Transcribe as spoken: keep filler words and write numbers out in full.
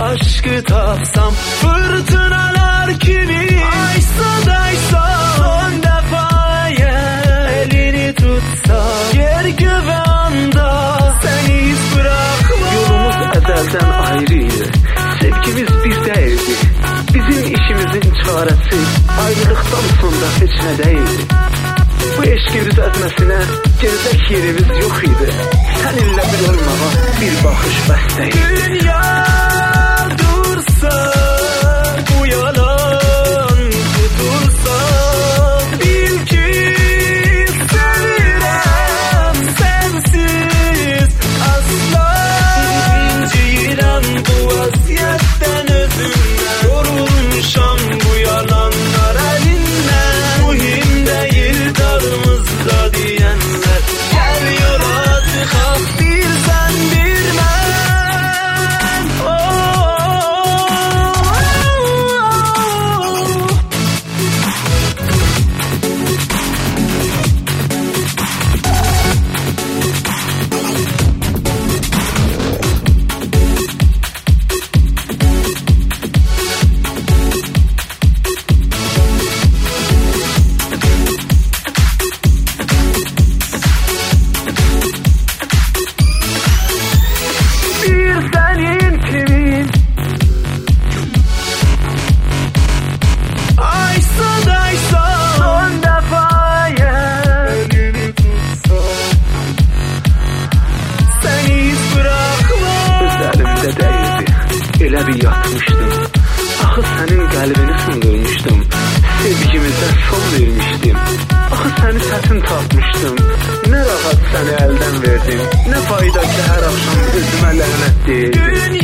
aşkı tapsam, fırtınalar kimi aysa daysa, son defaya elini tutsam, yer güvanda seni iz bırakma. Yolumuz ezelden ayrıydı, sevgimiz bir değildi. Bizim işimizin çaresi ayrılıktan sonra hiç ne değildi. Bu eşki düzeltmesine gelecek yerimiz yok idi. Seninle bir olmağa bir bakış bəs değil. Dünya dursa, bu yalan tutulsa, bil ki sevirəm sensiz asla. İnciyirəm bu vaziyetdən özümden, yorulmuşam bu yalanlar elinden. Mühim değil dalımızda diyenler, gel yola çıkak bir sen bir ben. Oh, bir senin kimin aysa daysa, son defaya elini tutsa, seni iz bırakma. Üzerimde değildi, elə bir yatmışdım. Axı senin kalbini sındırmıştım, sevgimize son vermiştim. Axı seni çətin tapmıştım, ne rahat seni elden verdim. Ne fayda ki her akşam özüme lanet deyildim.